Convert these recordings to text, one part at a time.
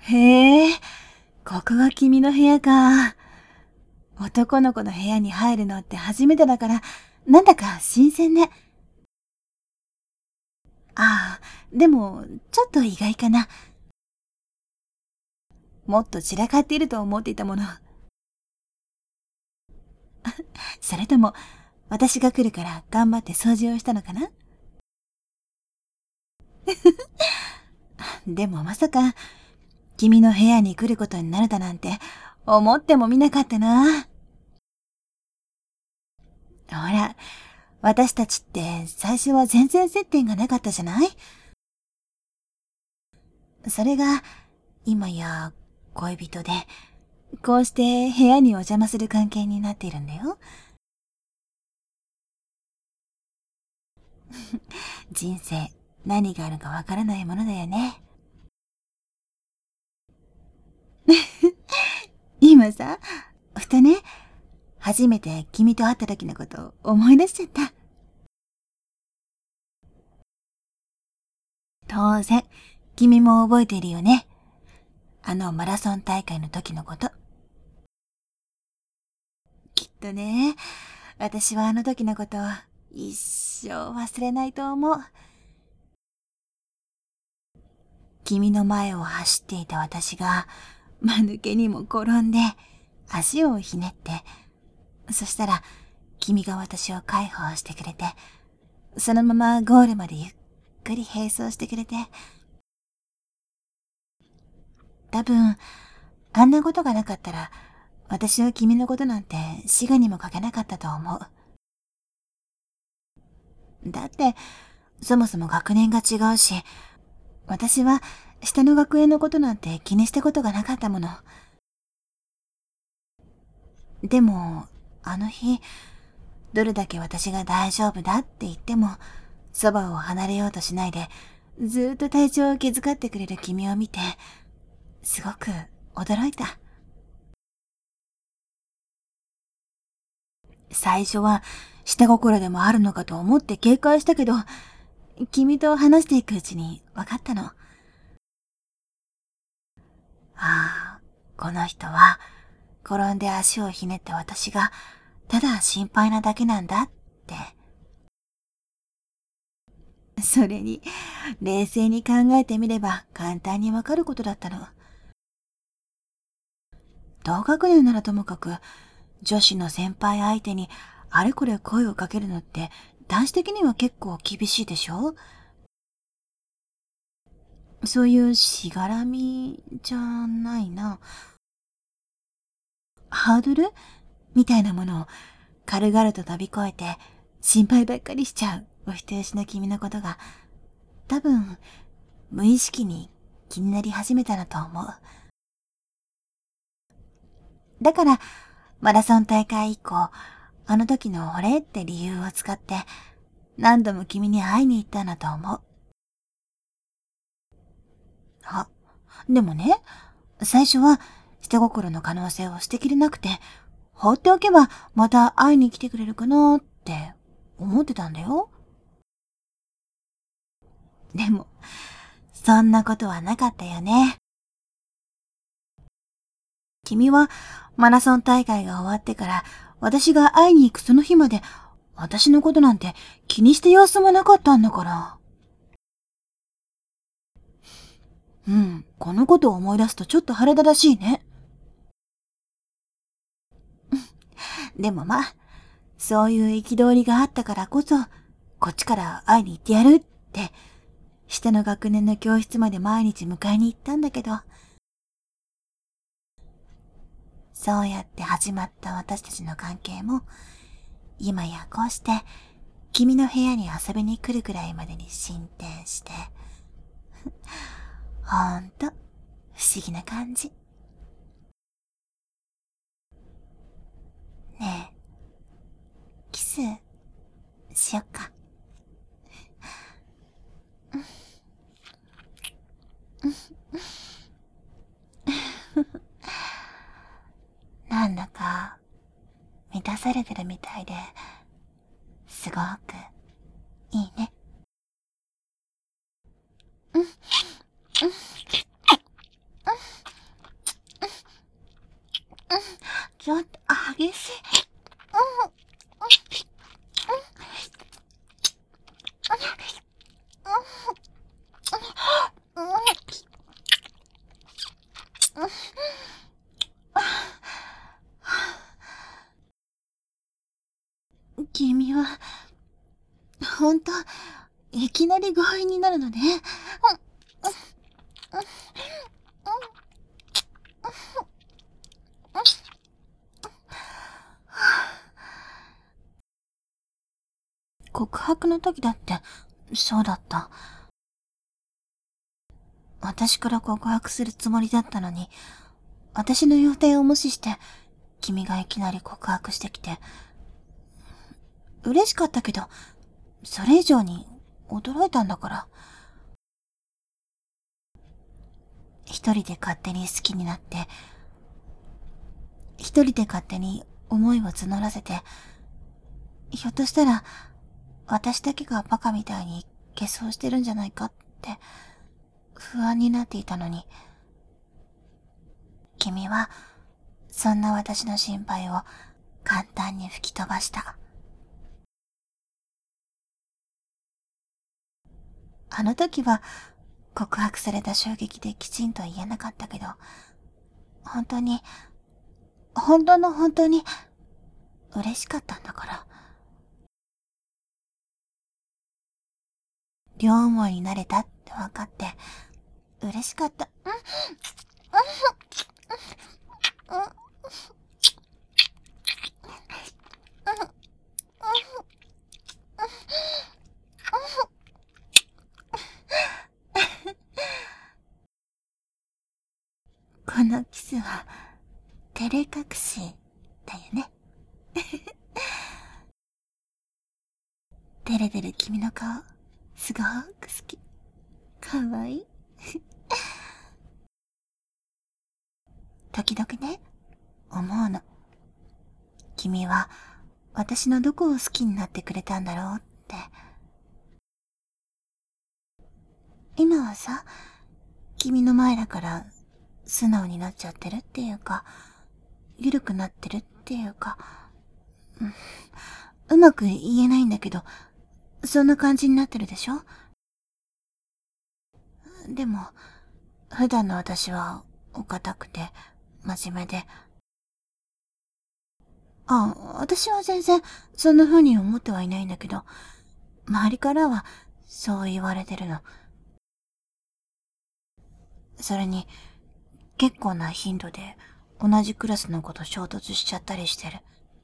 へえ、ここが君の部屋か。男の子の部屋に入るのって初めてだから、なんだか新鮮ね。ああ、でも、ちょっと意外かな。もっと散らかっていると思っていたもの。それとも、私が来るから頑張って掃除をしたのかな。でもまさか、君の部屋に来ることになるだなんて、思ってもみなかったな。ほら、私たちって最初は全然接点がなかったじゃない。それが、今や恋人で、こうして部屋にお邪魔する関係になっているんだよ。人生、何があるかわからないものだよね。今さ、ふとね、初めて君と会った時のことを思い出しちゃった。当然、君も覚えているよね。あのマラソン大会の時のこと。きっとね、私はあの時のことを一生忘れないと思う。君の前を走っていた私が、間抜けにも転んで、足をひねって、そしたら、君が私を介抱してくれて、そのままゴールまでゆっくり並走してくれて、多分、あんなことがなかったら、私は君のことなんて死後にもかけなかったと思う。だって、そもそも学年が違うし、私は下の学園のことなんて気にしたことがなかったもの。でも、あの日、どれだけ私が大丈夫だって言っても、そばを離れようとしないで、ずっと体調を気遣ってくれる君を見て、すごく驚いた。最初は下心でもあるのかと思って警戒したけど、君と話していくうちに分かったの。ああ、この人は転んで足をひねった私がただ心配なだけなんだって。それに、冷静に考えてみれば簡単にわかることだったの。同学年ならともかく、女子の先輩相手にあれこれ声をかけるのって男子的には結構厳しいでしょ。そういうしがらみじゃないな。ハードルみたいなものを軽々と飛び越えて心配ばっかりしちゃうお人よしの君のことが多分無意識に気になり始めたのと思う。だからマラソン大会以降、あの時のお礼って理由を使って何度も君に会いに行ったんだと思う。あ、でもね、最初は下心の可能性を捨てきれなくて、放っておけばまた会いに来てくれるかなって思ってたんだよ。でも、そんなことはなかったよね。君はマラソン大会が終わってから私が会いに行くその日まで私のことなんて気にして様子もなかったんだから。うん、このことを思い出すとちょっと腹立たしいね。でもまあ、そういう憤りがあったからこそ、こっちから会いに行ってやるって、下の学年の教室まで毎日迎えに行ったんだけど、そうやって始まった私たちの関係も、今やこうして、君の部屋に遊びに来るくらいまでに進展して、ほんと、不思議な感じ。ねえ、キス、しよっか。なんだか、満たされてるみたいで、すごく、いいね。うん、うん、うん。 ちょっと激しい。君は、ほんと、いきなり強引になるのね。告白の時だって、そうだった。私から告白するつもりだったのに、私の予定を無視して、君がいきなり告白してきて、嬉しかったけど、それ以上に驚いたんだから。一人で勝手に好きになって、一人で勝手に思いを募らせて、ひょっとしたら、私だけがバカみたいに下装してるんじゃないかって不安になっていたのに、君はそんな私の心配を簡単に吹き飛ばした。あの時は告白された衝撃できちんと言えなかったけど、本当に、本当に嬉しかったんだから。両思いになれたって分かって嬉しかった。このキスは照れ隠しだよね。照れてる君の顔、すごく好き。かわいい。時々ね、思うの。君は私のどこを好きになってくれたんだろうって。今はさ、君の前だから素直になっちゃってるっていうか、緩くなってるっていうか、うまく言えないんだけど、そんな感じになってるでしょ？でも、普段の私はお堅くて真面目で、私は全然そんな風に思ってはいないんだけど、周りからはそう言われてるの。それに、結構な頻度で同じクラスの子と衝突しちゃったりしてる。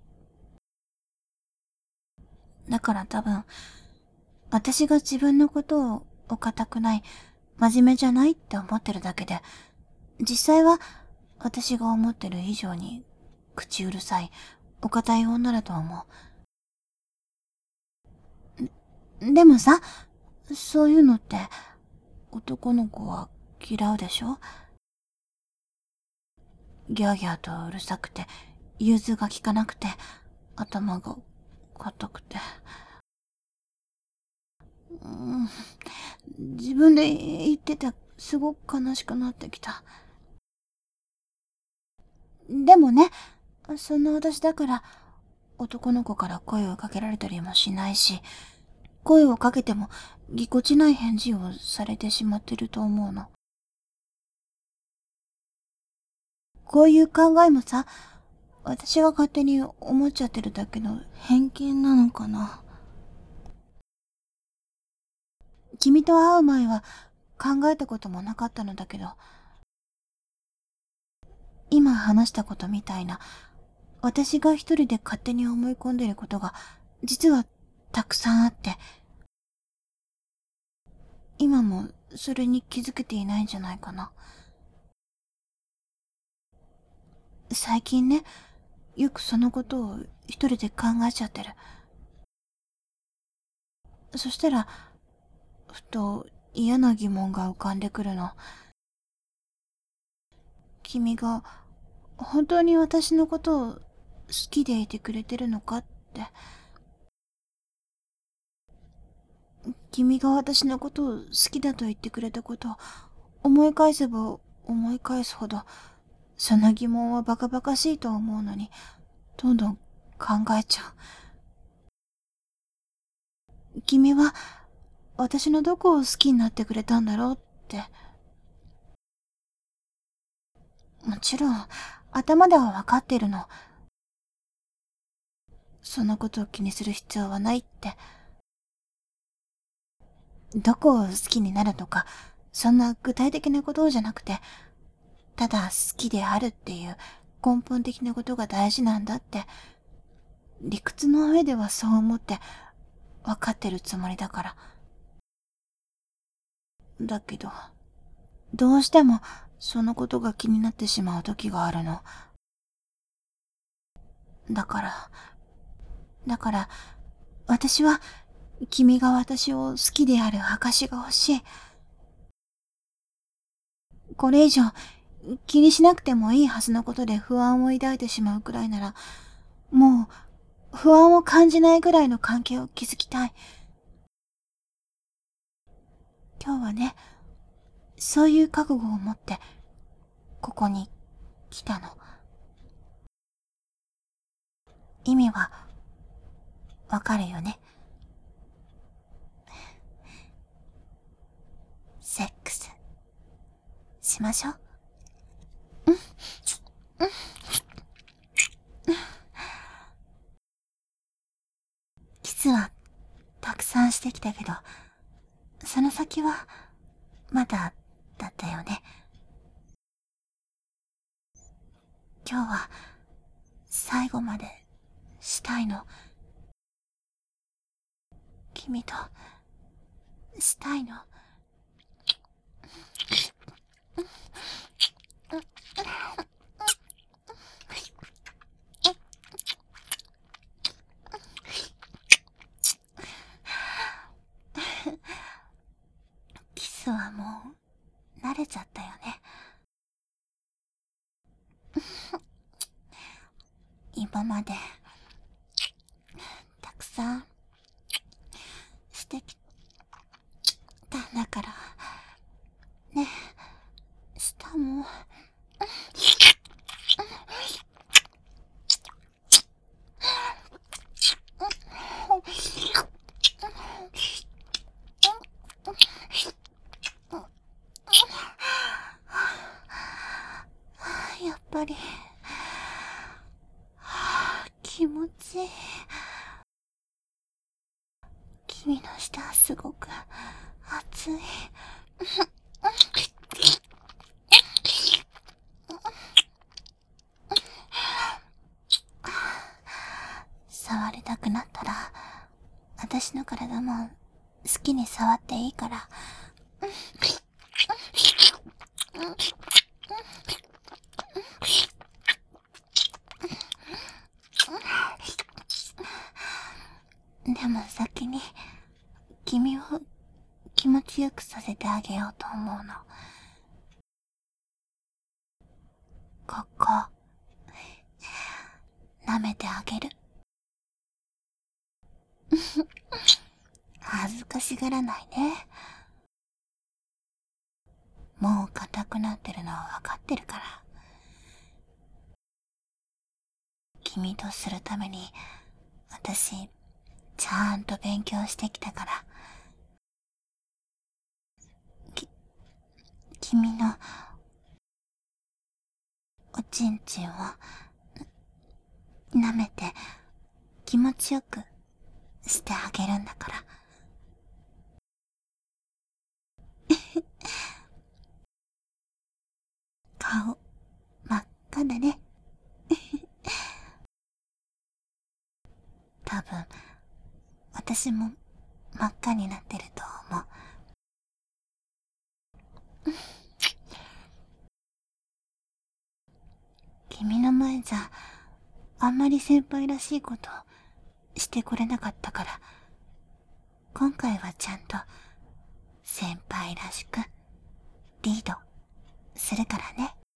だから多分、私が自分のことをお堅くない、真面目じゃないって思ってるだけで、実際は私が思ってる以上に口うるさい、お堅い女だと思う。でもさ、そういうのって男の子は嫌うでしょ？ギャーギャーとうるさくて、融通が利かなくて、頭が硬くて。うん、自分で言っててすごく悲しくなってきた。でもね、そんな私だから男の子から声をかけられたりもしないし、声をかけてもぎこちない返事をされてしまってると思うの。こういう考えもさ、私が勝手に思っちゃってるだけの偏見なのかな。君と会う前は考えたこともなかったのだけど、今話したことみたいな、私が一人で勝手に思い込んでることが実はたくさんあって、今もそれに気づけていないんじゃないかな。最近ね、よくそのことを一人で考えちゃってる。そしたら、ふと嫌な疑問が浮かんでくるの。君が本当に私のことを好きでいてくれてるのかって。君が私のことを好きだと言ってくれたことを思い返せば思い返すほど、 その疑問はバカバカしいと思うのに、どんどん考えちゃう。君は私のどこを好きになってくれたんだろうって。もちろん頭ではわかってるの。そんなことを気にする必要はないって。どこを好きになるとか、そんな具体的なことじゃなくて、ただ好きであるっていう根本的なことが大事なんだって、理屈の上ではそう思って分かってるつもりだから。だけど、どうしてもそのことが気になってしまう時があるの。だから、私は君が私を好きである証が欲しい。これ以上気にしなくてもいいはずのことで不安を抱いてしまうくらいなら、もう不安を感じないぐらいの関係を築きたい。今日はね、そういう覚悟を持ってここに来たの。意味はわかるよね。セックスしましょう。キスはたくさんしてきたけど、その先はまだだったよね。今日は最後までしたいの。君としたいの。キスはもう慣れちゃったよね。今までたくさんしてきたんだからね。舌もやっぱり気持ちいい。君の舌はすごく熱い。触りたくなったら私の体も好きに触っていいから。でも先に君を気持ちよくさせてあげようと思うの。ここ舐めてあげる。恥ずかしがらないね。もう硬くなってるのはわかってるから。君とするために私ちゃんと勉強してきたから。君のおちんちんを舐めて気持ちよくしてあげるんだから。顔真っ赤だね。多分私も真っ赤になってると思う。君の前じゃあんまり先輩らしいことしてこれなかったから、今回はちゃんと先輩らしくリードするからね。